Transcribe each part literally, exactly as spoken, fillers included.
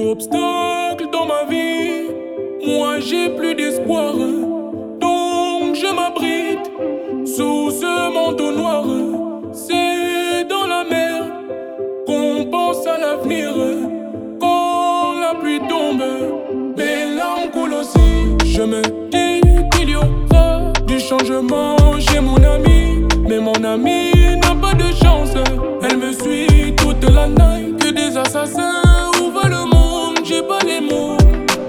obstacle dans ma vie, moi j'ai plus d'espoir. Donc je m'abrite sous ce manteau noir. C'est dans la mer qu'on pense à l'avenir. Quand la pluie tombe, mes larmes coulent aussi. Je me dis qu'il y aura du changement chez mon ami, mais mon ami n'a pas de chance. Elle me suit toute la nuit. Que des assassins ouvrent le monde, j'ai pas les mots.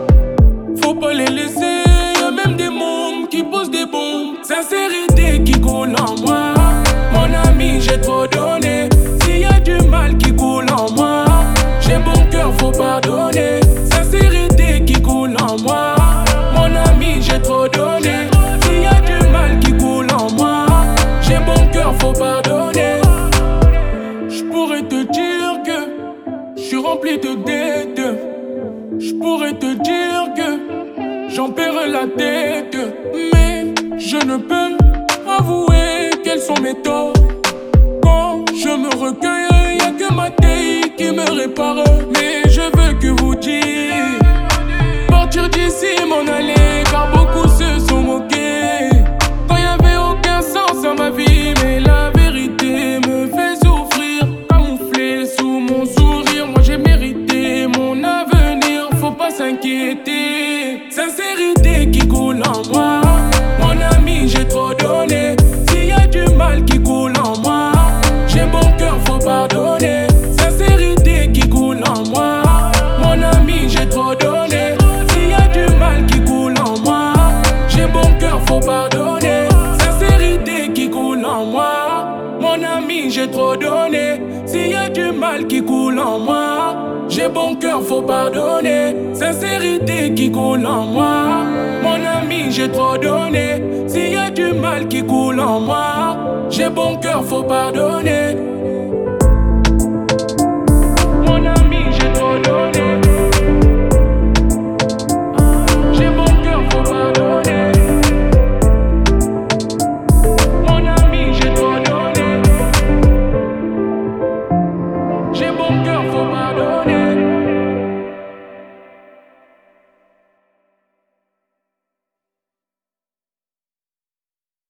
Faut pas les laisser, y'a même des mômes qui posent des bombes. Sincérité qui coule en moi, mon ami j'ai trop donné. S'il y a du mal qui coule en moi, j'ai bon cœur, faut pardonner. Sincérité qui coule en moi, mon ami j'ai trop donné. S'il y a du mal qui coule en moi, j'ai bon cœur, faut pardonner. J'pourrais te dire que j'suis rempli de dettes. J'pourrais te dire que j'en perds la tête, mais je ne peux avouer quels sont mes torts. Quand je me recueille, y'a que ma taille qui me répare. Mais je veux que vous dites partir d'ici, m'en aller, car beaucoup se sont moqués. Quand y'avait aucun sens à ma vie, mais la vérité me fait souffrir. Camouflé sous mon sourire, moi j'ai mérité mon avenir. Faut pas s'inquiéter, sincérité qui coule en moi. Mon ami j'ai trop donné. S'il y a du mal qui coule en moi, j'ai bon cœur, faut pardonner. Sincérité qui coule en moi, mon ami j'ai trop donné. S'il y a du mal qui coule en moi, j'ai bon cœur, faut pardonner. Sincérité qui coule en moi, mon ami j'ai trop donné. S'il y a du mal qui coule en moi, j'ai bon cœur, faut pardonner. Sincérité qui coule en moi, mon ami j'ai trop donné. S'il y a du mal qui coule en moi, j'ai bon cœur, faut pardonner.